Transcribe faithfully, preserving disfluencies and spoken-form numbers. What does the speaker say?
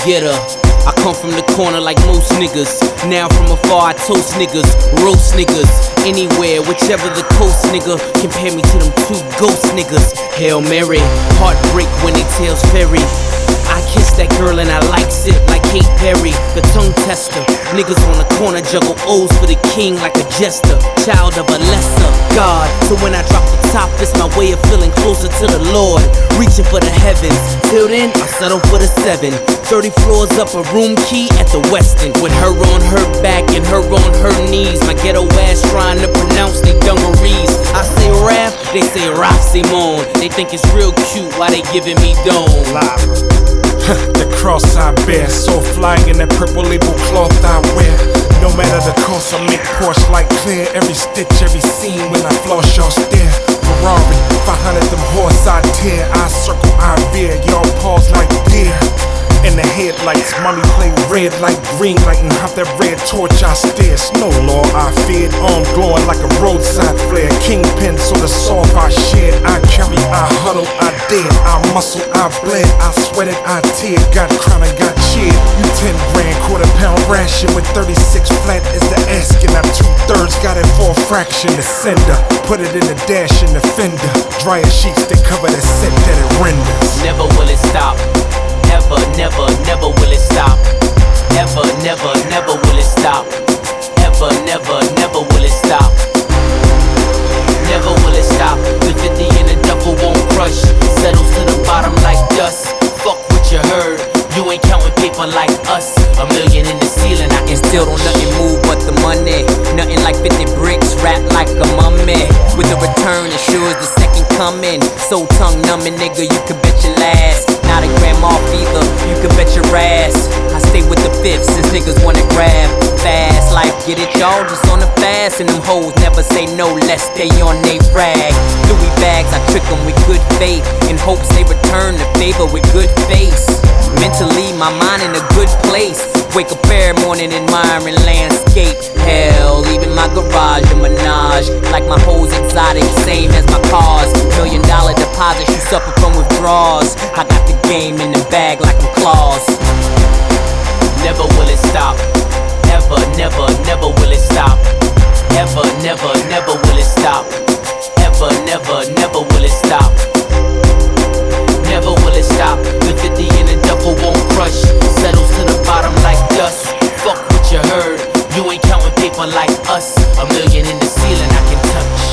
getter. I come from the corner like most niggas. Now from afar I toast niggas, roast niggas. Anywhere, whichever the coast, nigga. Compare me to them two ghost niggas. Hail Mary, heartbreak when they tails ferry. I kiss that girl and I likes it like Kate Perry, the tongue tester. Niggas on the corner juggle O's for the king like a jester. Child of a lesser God. So when I drop the top, it's my way of feeling closer to the Lord, reaching for the heavens. Till then, I settle for the seven. Thirty floors up, a room key at the Westin. With her on her back and her on her knees. My ghetto ass trying to pronounce they dungarees. I say rap, they say Raf Simone. They think it's real cute while they giving me dome. The cross I bear, so fly in that purple label cloth I wear. No matter the cost, I make Porsche like clear. Every stitch, every scene when I floss, y'all stare. Ferrari, five hundred them horse I tear. I circle, I veer, y'all pause like deer. In the headlights, mommy play red like green light and hop that red torch I stare. Snow law I feared, arm glowing like a roadside flare. Kingpin, so the soft I shared. I carry, I huddle, I dare. I muscle, I bled, I sweated, I teared. Got crown and got cheered. You ten grand, quarter pound ration with thirty-six flat is the asking. I two thirds got it for a fraction. The sender, put it in the dash in the fender. Dryer sheets that cover the set that it renders. Never will it stop. Ever, never, never will it stop. Ever, never, never will it stop. Ever, never, never will it stop. Never will it stop. The fifty in the duffel won't crush. Settles to the bottom like dust. Fuck what you heard. You ain't counting paper like us. A million in the ceiling, I can still don't nothing move but the money. Nothing like fifty bricks, wrapped like a mummy. With a return ensures the second coming. So tongue numbing, nigga, you can bet your last. Not a gram off either, you can bet your ass. I stay with the fifth since niggas wanna grab. Fast life, get it y'all, just on the fast. And them hoes never say no, let's stay on they rag. Louis bags, I trick them with good faith. In hopes they return the favor with good face. Mentally, my mind in a good place. Wake up every morning admiring landscape. Hell, even my garage a menage. Like my hoes exotic, same as my cars. Million dollar deposits, you suffer from withdrawals. I got the game in the bag like I'm claws. Never will it stop. Ever, never, never will it stop. Ever, never, never will it stop. Ever, never, never will it stop. Never will it stop. The fifty in the duffel won't crush. Settles to the bottom like dust. Fuck what you heard. You ain't counting paper like us. A million in the ceiling I can touch.